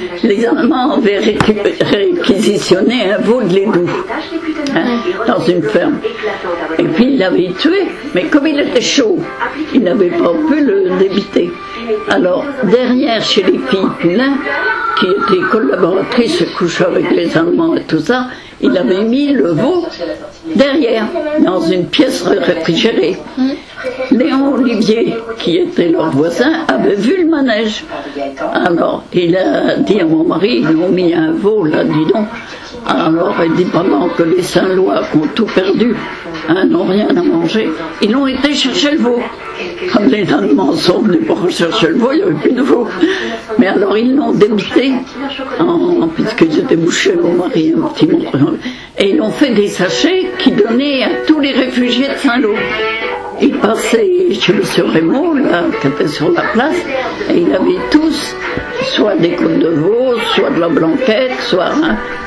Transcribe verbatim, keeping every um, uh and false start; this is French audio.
les Allemands avaient réquisitionné un veau de l'égout, hein, dans une ferme. Et puis il l'avait tué, mais comme il était chaud, il n'avait pas pu le débiter. Alors, derrière, chez les filles Poulain, qui étaient collaboratrices, couchant avec les Allemands et tout ça, il avait mis le veau derrière, dans une pièce réfrigérée. Léon Olivier, qui était leur voisin, avait vu le manège. Alors, il a dit à mon mari, ils ont mis un veau là, dis donc. Alors, il dit, pendant que les Saint-Lois qui ont tout perdu, hein, n'ont rien à manger, ils ont été chercher le veau. Quand les Allemands sont venus pour rechercher le veau, il n'y avait plus de veau. Mais alors, ils l'ont débité, en, puisqu'ils étaient bouchés, mon mari, un petit montre, et ils ont fait des sachets qui donnaient à tous les réfugiés de Saint-Lô. Il passait chez M. Raymond, là, qui était sur la place, et il avait tous soit des côtes de veau, soit de la blanquette, soit... Hein,